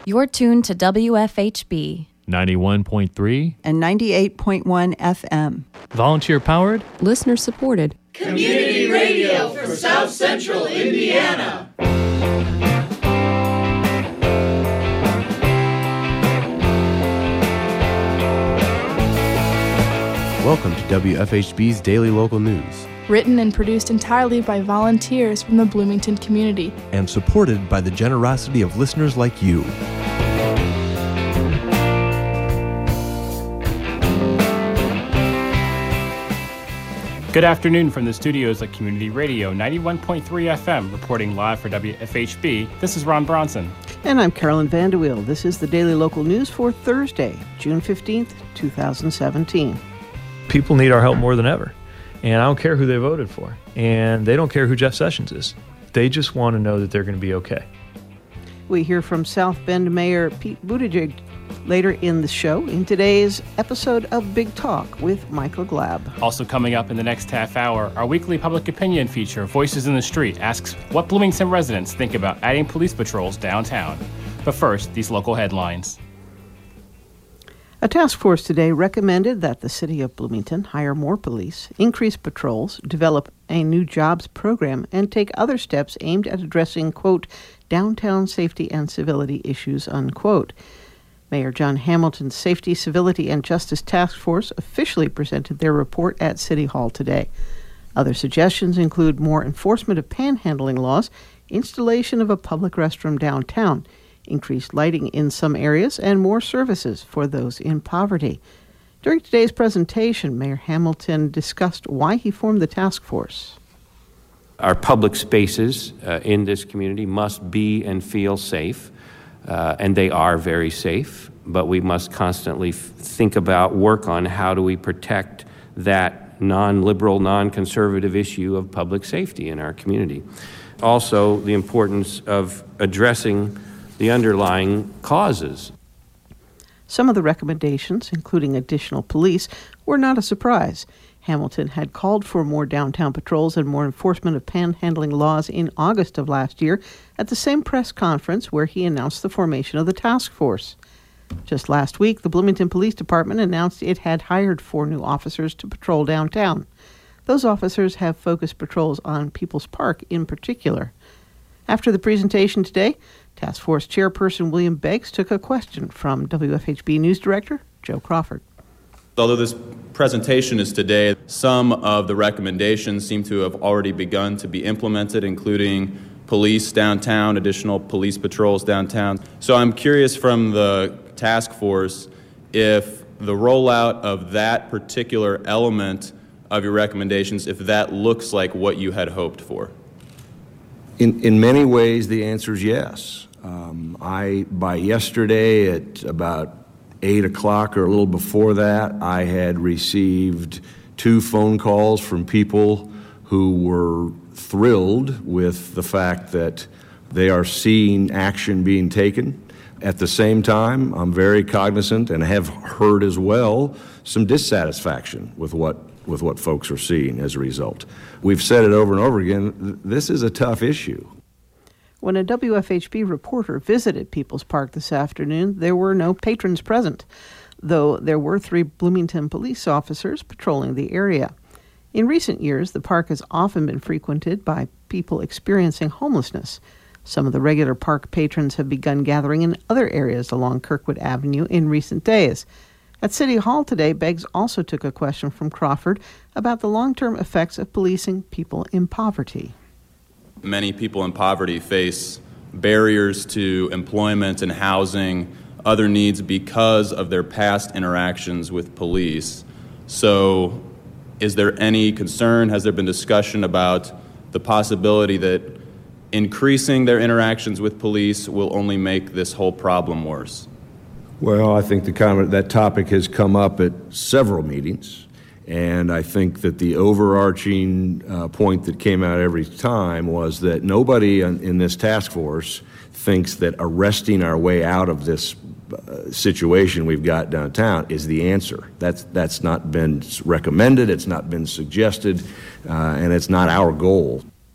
You're tuned to WFHB 91.3 and 98.1 FM. Volunteer powered, listener supported. Community radio for South Central Indiana. Welcome to WFHB's Daily Local News. Written and produced entirely by volunteers from the Bloomington community. And supported by the generosity of listeners like you. Good afternoon from the studios at Community Radio 91.3 FM, reporting live for WFHB. This is Ron Bronson. And I'm Carolyn Vanderweel. This is the Daily Local News for Thursday, June 15th, 2017. People need our help more than ever. And I don't care who they voted for. And they don't care who Jeff Sessions is. They just want to know that they're going to be okay. We hear from South Bend Mayor Pete Buttigieg later in the show in today's episode of Big Talk with Michael Glab. Also coming up in the next half hour, our weekly public opinion feature, Voices in the Street, asks what Bloomington residents think about adding police patrols downtown. But first, these local headlines. A task force today recommended that the city of Bloomington hire more police, increase patrols, develop a new jobs program, and take other steps aimed at addressing, quote, downtown safety and civility issues, unquote. Mayor John Hamilton's Safety, Civility, and Justice Task Force officially presented their report at City Hall today. Other suggestions include more enforcement of panhandling laws, installation of a public restroom downtown, increased lighting in some areas, and more services for those in poverty. During today's presentation, Mayor Hamilton discussed why he formed the task force. Our public spaces in this community must be and feel safe, and they are very safe, but we must constantly think about, work on how do we protect that non-liberal, non-conservative issue of public safety in our community. Also, the importance of addressing the underlying causes. Some of the recommendations, including additional police, were not a surprise. Hamilton had called for more downtown patrols and more enforcement of panhandling laws in August of last year at the same press conference where he announced the formation of the task force. Just last week, the Bloomington Police Department announced it had hired 4 new officers to patrol downtown. Those officers have focused patrols on People's Park in particular. After the presentation today, Task Force Chairperson William Beggs took a question from WFHB News Director Joe Crawford. Although this presentation is today, some of the recommendations seem to have already begun to be implemented, including police downtown, additional police patrols downtown. So I'm curious from the task force if the rollout of that particular element of your recommendations, if that looks like what you had hoped for. In many ways, the answer is yes. By yesterday at about 8 o'clock or a little before that, I had received 2 phone calls from people who were thrilled with the fact that they are seeing action being taken. At the same time, I'm very cognizant and have heard as well some dissatisfaction with what folks are seeing as a result. We've said it over and over again, this is a tough issue. When a WFHB reporter visited People's Park this afternoon, there were no patrons present, though there were 3 Bloomington police officers patrolling the area. In recent years, the park has often been frequented by people experiencing homelessness. Some of the regular park patrons have begun gathering in other areas along Kirkwood Avenue in recent days. At City Hall today, Beggs also took a question from Crawford about the long-term effects of policing people in poverty. Many people in poverty face barriers to employment and housing, other needs because of their past interactions with police. So is there any concern, has there been discussion about the possibility that increasing their interactions with police will only make this whole problem worse? Well, I think that topic has come up at several meetings. And I think that the overarching point that came out every time was that nobody in this task force thinks that arresting our way out of this situation we've got downtown is the answer. That's not been recommended, it's not been suggested, and it's not our goal.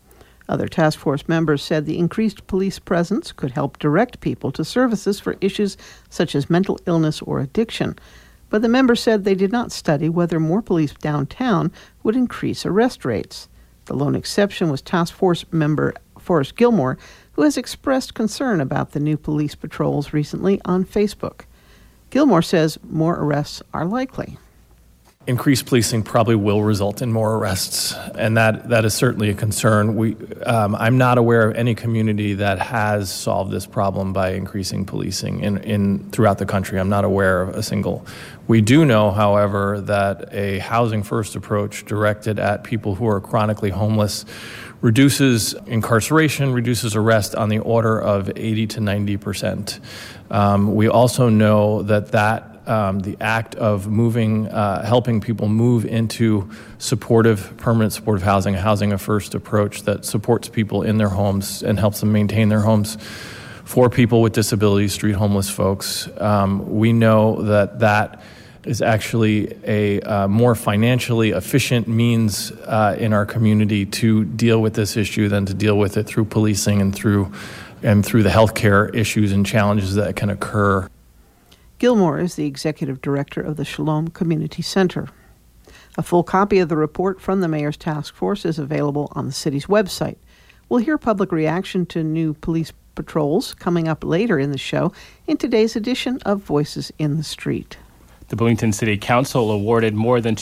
Other task force members said the increased police presence could help direct people to services for issues such as mental illness or addiction. But the members said they did not study whether more police downtown would increase arrest rates. The lone exception was task force member Forrest Gilmore, who has expressed concern about the new police patrols recently on Facebook. Gilmore says more arrests are likely. Increased policing probably will result in more arrests, and that is certainly a concern. I'm not aware of any community that has solved this problem by increasing policing in throughout the country. I'm not aware of a single. We do know, however, that a housing-first approach directed at people who are chronically homeless reduces incarceration, reduces arrest on the order of 80 to 90%. We also know that the act of moving, helping people move into permanent supportive housing, a housing-first approach that supports people in their homes and helps them maintain their homes for people with disabilities, street homeless folks. We know that is actually a more financially efficient means in our community to deal with this issue than to deal with it through policing and through the healthcare issues and challenges that can occur. Gilmore is the executive director of the Shalom Community Center. A full copy of the report from the Mayor's Task Force is available on the city's website. We'll hear public reaction to new police patrols coming up later in the show in today's edition of Voices in the Street. The Bloomington City Council awarded more than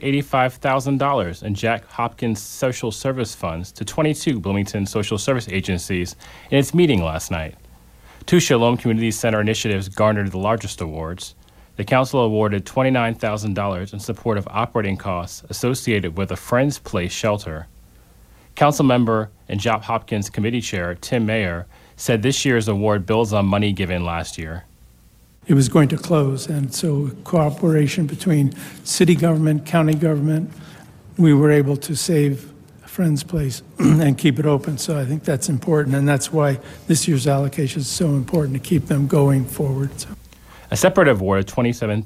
$285,000 in Jack Hopkins Social Service funds to 22 Bloomington social service agencies in its meeting last night. 2 Shalom Community Center initiatives garnered the largest awards. The council awarded $29,000 in support of operating costs associated with a Friends Place shelter. Council member and Jack Hopkins Committee Chair Tim Mayer said this year's award builds on money given last year. It was going to close, and so cooperation between city government, county government, we were able to save Friends Place and keep it open. So I think that's important, and that's why this year's allocation is so important to keep them going forward. So. A separate award of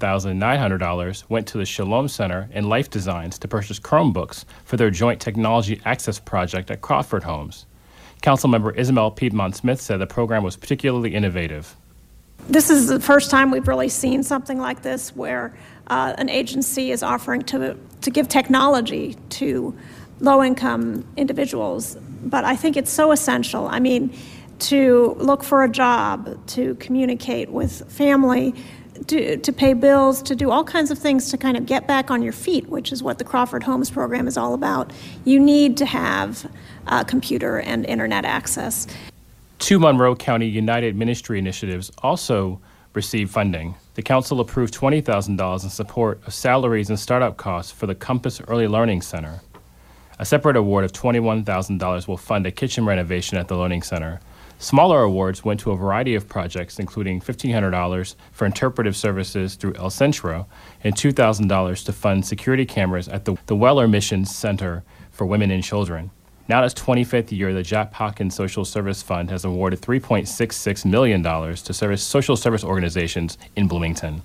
$27,900 went to the Shalom Center and Life Designs to purchase Chromebooks for their joint technology access project at Crawford Homes. Councilmember Isabel Piedmont Smith said the program was particularly innovative. This is the first time we've really seen something like this where an agency is offering to give technology to low-income individuals, but I think it's so essential. I mean, to look for a job, to communicate with family, to pay bills, to do all kinds of things to kind of get back on your feet, which is what the Crawford Homes program is all about. You need to have computer and internet access. 2 Monroe County United Ministry initiatives also received funding. The council approved $20,000 in support of salaries and startup costs for the Compass Early Learning Center. A separate award of $21,000 will fund a kitchen renovation at the Learning Center. Smaller awards went to a variety of projects, including $1,500 for interpretive services through El Centro and $2,000 to fund security cameras at the Weller Mission Center for Women and Children. Now in its 25th year, the Jack Hopkins Social Service Fund has awarded $3.66 million to social service organizations in Bloomington.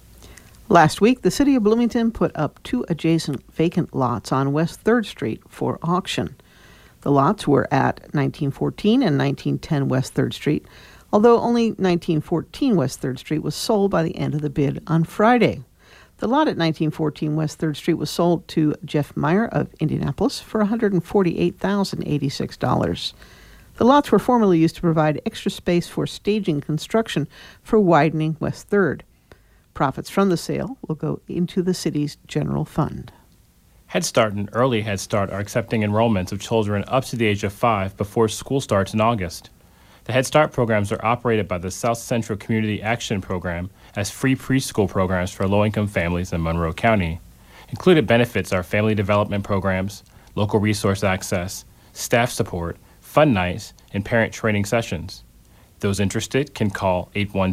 Last week, the city of Bloomington put up 2 adjacent vacant lots on West 3rd Street for auction. The lots were at 1914 and 1910 West 3rd Street, although only 1914 West 3rd Street was sold by the end of the bid on Friday. The lot at 1914 West 3rd Street was sold to Jeff Meyer of Indianapolis for $148,086. The lots were formerly used to provide extra space for staging construction for widening West 3rd. Profits from the sale will go into the city's general fund. Head Start and Early Head Start are accepting enrollments of children up to the age of 5 before school starts in August. The Head Start programs are operated by the South Central Community Action Program as free preschool programs for low-income families in Monroe County. Included benefits are family development programs, local resource access, staff support, fun nights, and parent training sessions. Those interested can call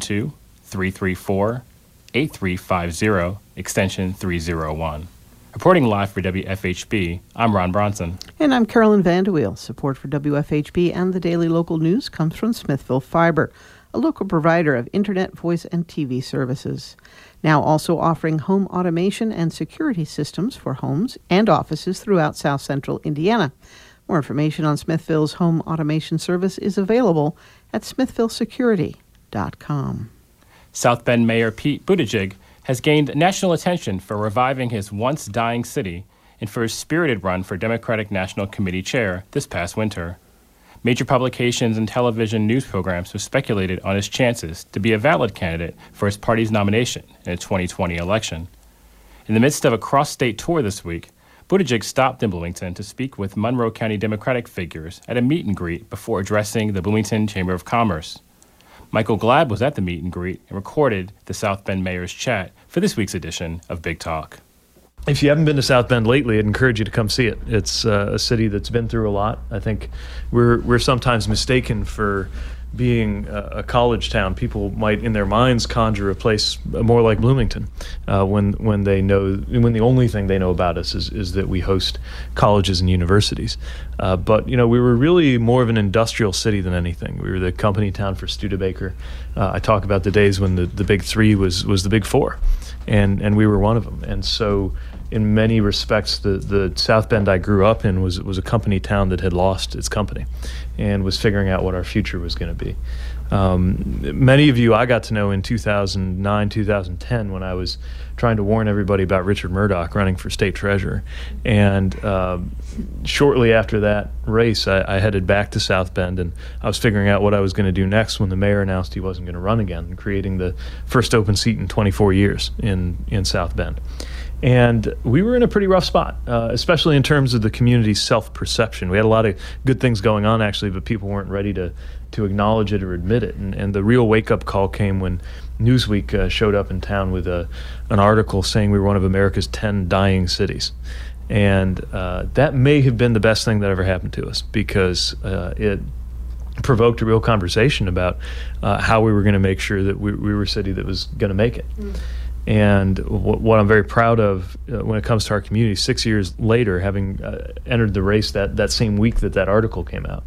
812-334-8350, extension 301. Reporting live for WFHB, I'm Ron Bronson. And I'm Carolyn Vanderweel. Support for WFHB and the Daily Local News comes from Smithville Fiber, a local provider of internet, voice, and TV services. Now also offering home automation and security systems for homes and offices throughout South Central Indiana. More information on Smithville's home automation service is available at smithvillesecurity.com. South Bend Mayor Pete Buttigieg has gained national attention for reviving his once dying city and for his spirited run for Democratic National Committee chair this past winter. Major publications and television news programs have speculated on his chances to be a valid candidate for his party's nomination in the 2020 election. In the midst of a cross-state tour this week, Buttigieg stopped in Bloomington to speak with Monroe County Democratic figures at a meet and greet before addressing the Bloomington Chamber of Commerce. Michael Glab was at the meet and greet and recorded the South Bend mayor's chat for this week's edition of Big Talk. If you haven't been to South Bend lately, I'd encourage you to come see it. It's a city that's been through a lot. I think we're sometimes mistaken for being a college town. People might, in their minds, conjure a place more like Bloomington when the only thing they know about us is that we host colleges and universities. But we were really more of an industrial city than anything. We were the company town for Studebaker. I talk about the days when the big three was the big four, and we were one of them. And so, in many respects, the South Bend I grew up in was a company town that had lost its company and was figuring out what our future was going to be. Many of you I got to know in 2009, 2010 when I was trying to warn everybody about Richard Murdoch running for state treasurer. And shortly after that race, I headed back to South Bend, and I was figuring out what I was going to do next when the mayor announced he wasn't going to run again, creating the first open seat in 24 years in South Bend. And we were in a pretty rough spot, especially in terms of the community's self-perception. We had a lot of good things going on, actually, but people weren't ready to acknowledge it or admit it. And the real wake-up call came when Newsweek showed up in town with an article saying we were one of America's 10 dying cities. And that may have been the best thing that ever happened to us, because it provoked a real conversation about how we were going to make sure that we were a city that was going to make it. And what I'm very proud of when it comes to our community, 6 years later, having entered the race that same week that article came out,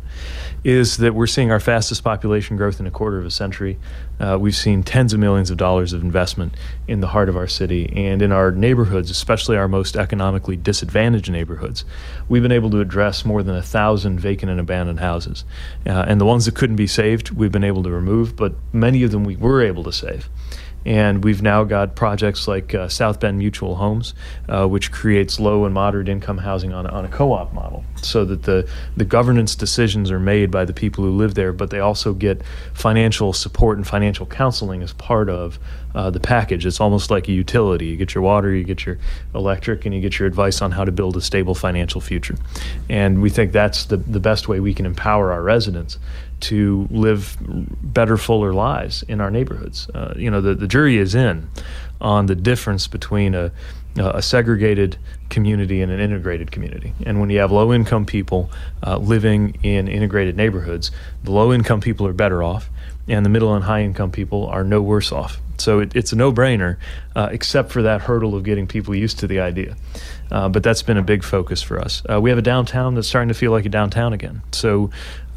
is that we're seeing our fastest population growth in a quarter of a century. We've seen tens of millions of dollars of investment in the heart of our city and in our neighborhoods, especially our most economically disadvantaged neighborhoods. We've been able to address more than 1,000 vacant and abandoned houses. And the ones that couldn't be saved, we've been able to remove, but many of them we were able to save. And we've now got projects like South Bend Mutual Homes, which creates low and moderate income housing on a co-op model, so that the governance decisions are made by the people who live there, but they also get financial support and financial counseling as part of the package. It's almost like a utility. You get your water, you get your electric, and you get your advice on how to build a stable financial future. And we think that's the best way we can empower our residents to live better, fuller lives in our neighborhoods. The jury is in on the difference between a segregated community and an integrated community. And when you have low-income people living in integrated neighborhoods, the low-income people are better off, and the middle and high-income people are no worse off. So it's a no-brainer, except for that hurdle of getting people used to the idea. But that's been a big focus for us. We have a downtown that's starting to feel like a downtown again. So,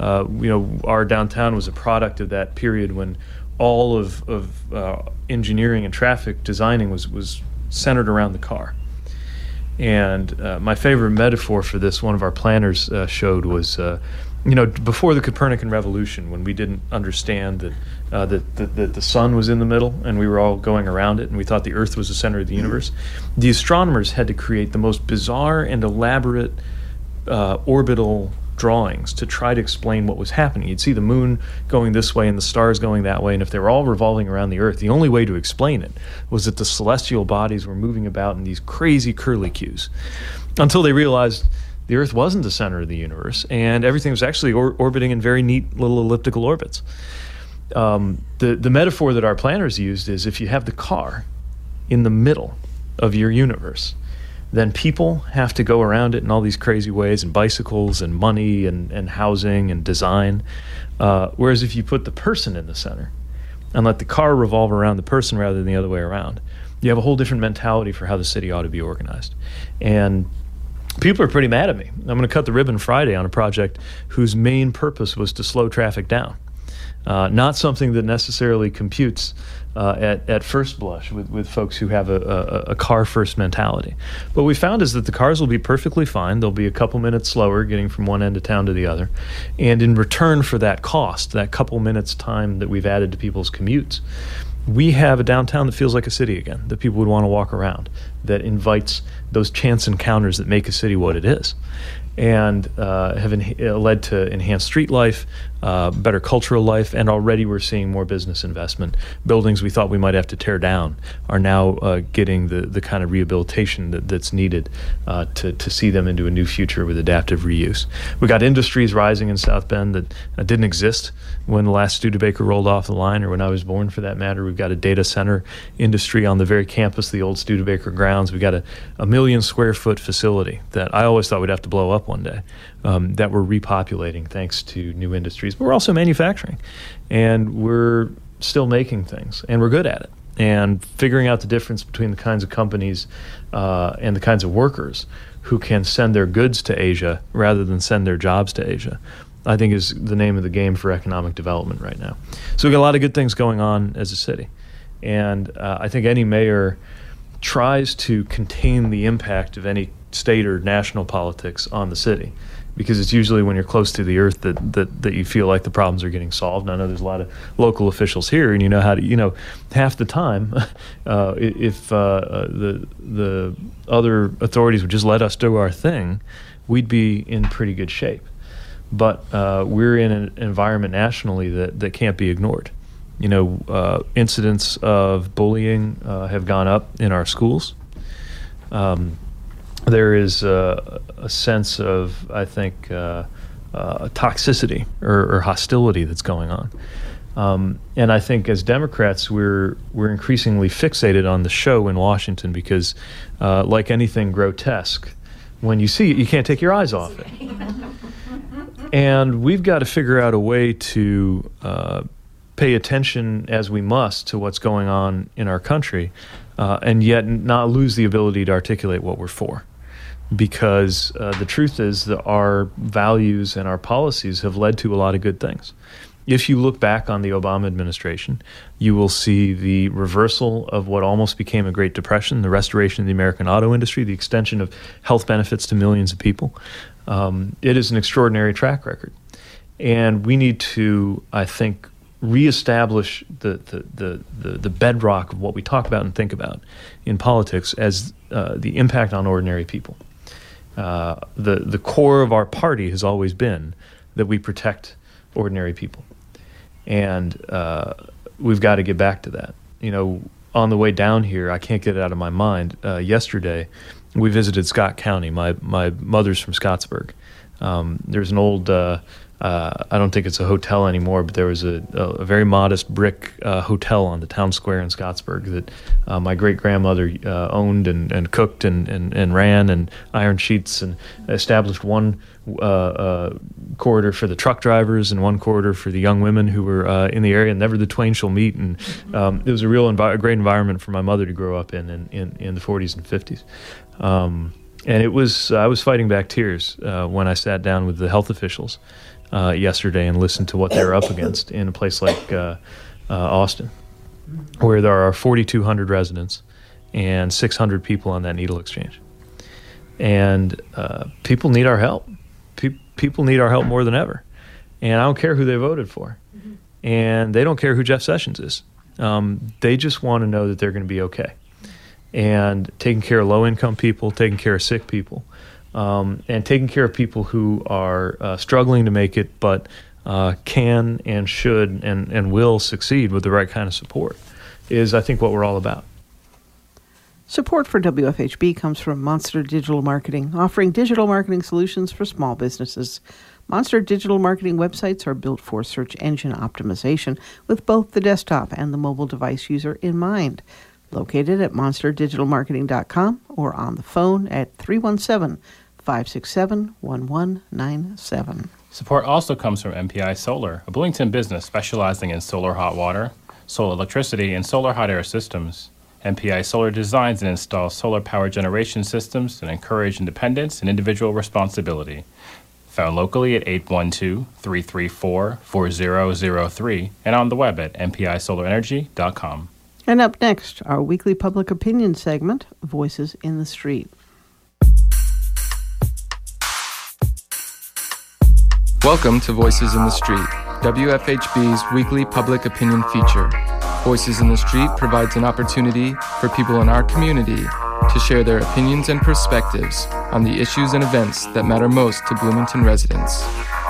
our downtown was a product of that period when all of engineering and traffic designing was centered around the car. And my favorite metaphor for this, one of our planners showed, was before the Copernican revolution, when we didn't understand that the sun was in the middle and we were all going around it and we thought the earth was the center of the universe, the astronomers had to create the most bizarre and elaborate orbital drawings to try to explain what was happening. You'd see the moon going this way and the stars going that way, and if they were all revolving around the earth, the only way to explain it was that the celestial bodies were moving about in these crazy curlicues, until they realized the earth wasn't the center of the universe and everything was actually orbiting in very neat little elliptical orbits. The metaphor that our planners used is, if you have the car in the middle of your universe, then people have to go around it in all these crazy ways, and bicycles and money and housing and design. Whereas if you put the person in the center and let the car revolve around the person rather than the other way around, you have a whole different mentality for how the city ought to be organized. And people are pretty mad at me. I'm going to cut the ribbon Friday on a project whose main purpose was to slow traffic down. Not something that necessarily computes at first blush with folks who have a car-first mentality. What we found is that the cars will be perfectly fine. They'll be a couple minutes slower getting from one end of town to the other. And in return for that cost, that couple minutes time that we've added to people's commutes, we have a downtown that feels like a city again, that people would want to walk around, that invites those chance encounters that make a city what it is, and have led to enhanced street life, better cultural life, and already we're seeing more business investment. Buildings we thought we might have to tear down are now getting the kind of rehabilitation that's needed to see them into a new future with adaptive reuse. We got industries rising in South Bend that didn't exist when the last Studebaker rolled off the line, or when I was born for that matter. We've got a data center industry on the very campus of the old Studebaker grounds. We've got a 1 million square foot facility that I always thought we'd have to blow up one day, that we're repopulating thanks to new industries. But we're also manufacturing, and we're still making things, and we're good at it. And figuring out the difference between the kinds of companies and the kinds of workers who can send their goods to Asia rather than send their jobs to Asia, I think is the name of the game for economic development right now. So we've got a lot of good things going on as a city. And I think any mayor tries to contain the impact of any state or national politics on the city, because it's usually when you're close to the earth that you feel like the problems are getting solved. And I know there's a lot of local officials here, and you know how to, half the time, if the other authorities would just let us do our thing, we'd be in pretty good shape. But we're in an environment nationally that can't be ignored. Incidents of bullying have gone up in our schools. There is a sense of, I think, toxicity or hostility that's going on. And I think as Democrats, we're increasingly fixated on the show in Washington because, like anything grotesque, when you see it, you can't take your eyes off it. And we've got to figure out a way to pay attention as we must to what's going on in our country, and yet not lose the ability to articulate what we're for. Because the truth is that our values and our policies have led to a lot of good things. If you look back on the Obama administration, you will see the reversal of what almost became a Great Depression, the restoration of the American auto industry, the extension of health benefits to millions of people. It is an extraordinary track record. And we need to, I think, reestablish the bedrock of what we talk about and think about in politics as the impact on ordinary people. The core of our party has always been that we protect ordinary people. And we've got to get back to that. On the way down here, I can't get it out of my mind. Yesterday, we visited Scott County. My mother's from Scottsburg. There's an old, I don't think it's a hotel anymore, but there was a very modest brick hotel on the town square in Scottsburg that my great-grandmother owned and cooked and ran, and iron sheets, and established one corridor for the truck drivers and one corridor for the young women who were in the area. Never the twain shall meet. And it was a real great environment for my mother to grow up in the 40s and 50s. And it was, I was fighting back tears when I sat down with the health officials yesterday and listened to what they're up against in a place like Austin, where there are 4,200 residents and 600 people on that needle exchange. And people need our help. People need our help more than ever. And I don't care who they voted for. And they don't care who Jeff Sessions is. They just want to know that they're going to be okay. And taking care of low-income people, taking care of sick people, and taking care of people who are struggling to make it but can and should and will succeed with the right kind of support is, I think, what we're all about. Support for WFHB comes from Monster Digital Marketing, offering digital marketing solutions for small businesses. Monster Digital Marketing websites are built for search engine optimization with both the desktop and the mobile device user in mind. Located at monsterdigitalmarketing.com or on the phone at 317-567-1197. Support also comes from MPI Solar, a Bloomington business specializing in solar hot water, solar electricity, and solar hot air systems. MPI Solar designs and installs solar power generation systems that encourage independence and individual responsibility. found locally at 812-334-4003, and on the web at mpisolarenergy.com. And up next, our weekly public opinion segment, Voices in the Street. Welcome to Voices in the Street, WFHB's weekly public opinion feature. Voices in the Street provides an opportunity for people in our community to share their opinions and perspectives on the issues and events that matter most to Bloomington residents.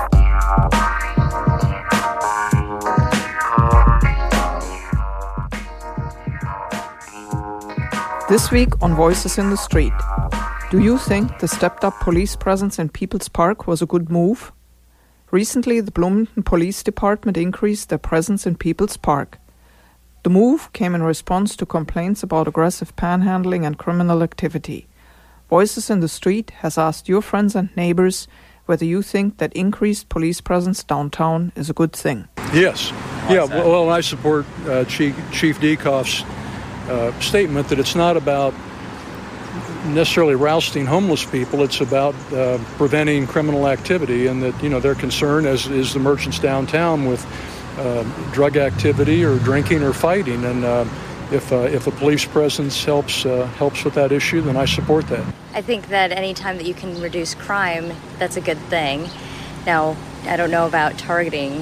This week on Voices in the Street, do you think the stepped-up police presence in People's Park was a good move? Recently, the Bloomington Police Department increased their presence in People's Park. The move came in response to complaints about aggressive panhandling and criminal activity. Voices in the Street has asked your friends and neighbors whether you think that increased police presence downtown is a good thing. Yes. Yeah, well, I support Chief Dekoff's statement that it's not about necessarily rousting homeless people. It's about preventing criminal activity, and that, their concern, as is the merchants downtown, with drug activity or drinking or fighting. And if a police presence helps with that issue, then I support that. I think that any time that you can reduce crime, that's a good thing. Now, I don't know about targeting,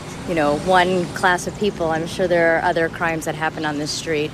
one class of people. I'm sure there are other crimes that happen on this street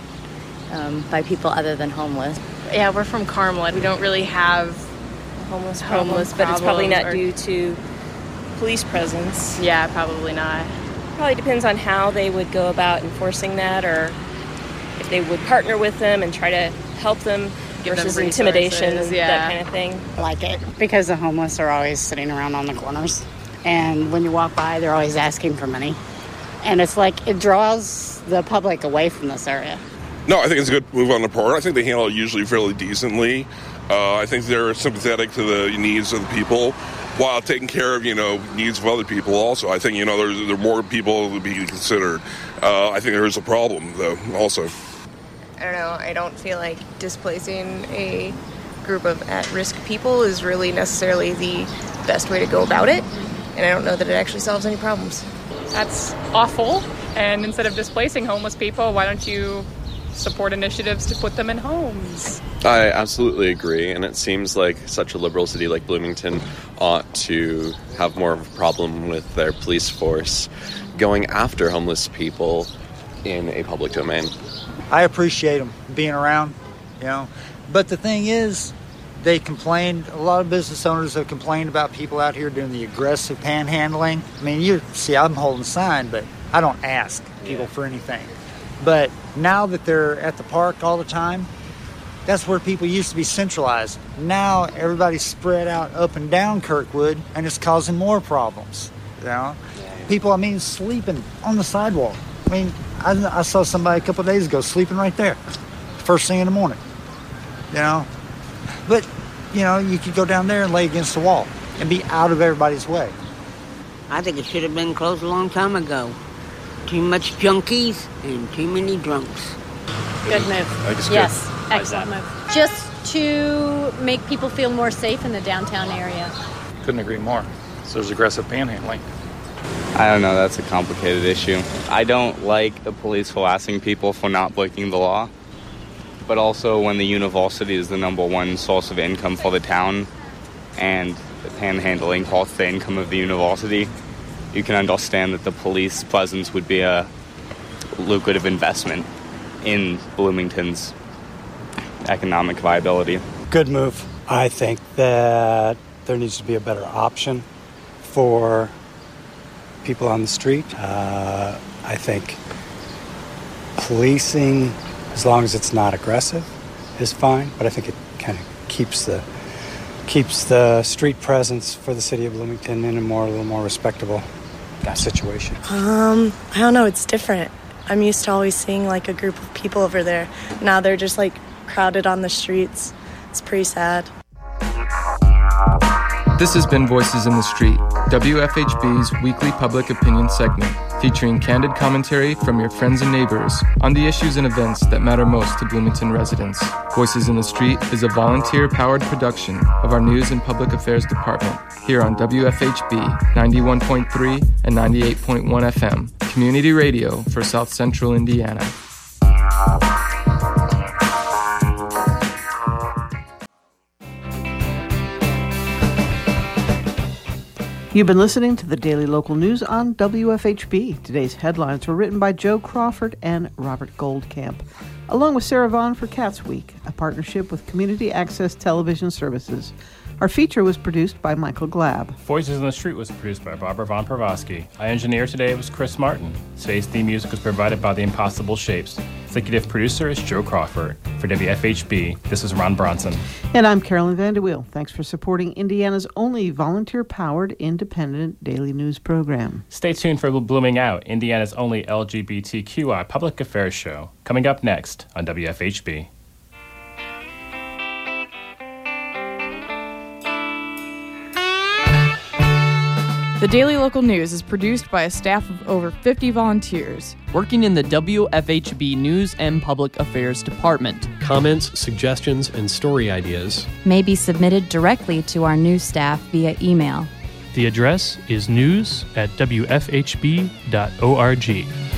by people other than homeless. Yeah, we're from Carmel. We don't really have homeless, but it's probably not due to police presence. Yeah, probably not. Probably depends on how they would go about enforcing that, or if they would partner with them and try to help them versus intimidation, that kind of thing. I like it because the homeless are always sitting around on the corners, and when you walk by, they're always asking for money, and it's like it draws the public away from this area. No, I think it's a good move on the part. I think they handle it usually fairly decently. I think they're sympathetic to the needs of the people while taking care of, needs of other people also. I think, there are more people to be considered. I think there is a problem, though, also. I don't know. I don't feel like displacing a group of at-risk people is really necessarily the best way to go about it. And I don't know that it actually solves any problems. That's awful. And instead of displacing homeless people, why don't you support initiatives to put them in homes? I absolutely agree, and it seems like such a liberal city like Bloomington ought to have more of a problem with their police force going after homeless people in a public domain. I appreciate them being around, but the thing is, they complained, a lot of business owners have complained about people out here doing the aggressive panhandling. I mean, I'm holding a sign, but I don't ask people for anything. But now that they're at the park all the time, that's where people used to be centralized. Now everybody's spread out up and down Kirkwood, and it's causing more problems. People, sleeping on the sidewalk. I saw somebody a couple of days ago sleeping right there, first thing in the morning. But you could go down there and lay against the wall and be out of everybody's way. I think it should have been closed a long time ago. Too much junkies and too many drunks. Good move. Yes, excellent move. Just to make people feel more safe in the downtown area. Couldn't agree more. So there's aggressive panhandling. I don't know, that's a complicated issue. I don't like the police harassing people for not breaking the law, but also when the university is the number one source of income for the town and the panhandling costs the income of the university, you can understand that the police presence would be a lucrative investment in Bloomington's economic viability. Good move. I think that there needs to be a better option for people on the street. I think policing, as long as it's not aggressive, is fine, but I think it kind of keeps the street presence for the city of Bloomington in a little more respectable situation. I don't know, it's different. I'm used to always seeing like a group of people over there. Now they're just like crowded on the streets. It's pretty sad. This has been Voices in the Street, WFHB's weekly public opinion segment, featuring candid commentary from your friends and neighbors on the issues and events that matter most to Bloomington residents. Voices in the Street is a volunteer-powered production of our News and Public Affairs Department here on WFHB 91.3 and 98.1 FM, community radio for South Central Indiana. You've been listening to the Daily Local News on WFHB. Today's headlines were written by Joe Crawford and Robert Goldcamp, along with Sarah Vaughn for Cats Week, a partnership with Community Access Television Services. Our feature was produced by Michael Glab. Voices in the Street was produced by Barbara Von Pravosky. Our engineer today was Chris Martin. Today's theme music was provided by The Impossible Shapes. Executive producer is Joe Crawford. For WFHB, this is Ron Bronson. And I'm Carolyn Vanderweel. Thanks for supporting Indiana's only volunteer-powered, independent daily news program. Stay tuned for Blooming Out, Indiana's only LGBTQI public affairs show. Coming up next on WFHB. The Daily Local News is produced by a staff of over 50 volunteers working in the WFHB News and Public Affairs Department. Comments, suggestions, and story ideas may be submitted directly to our news staff via email. The address is news@wfhb.org.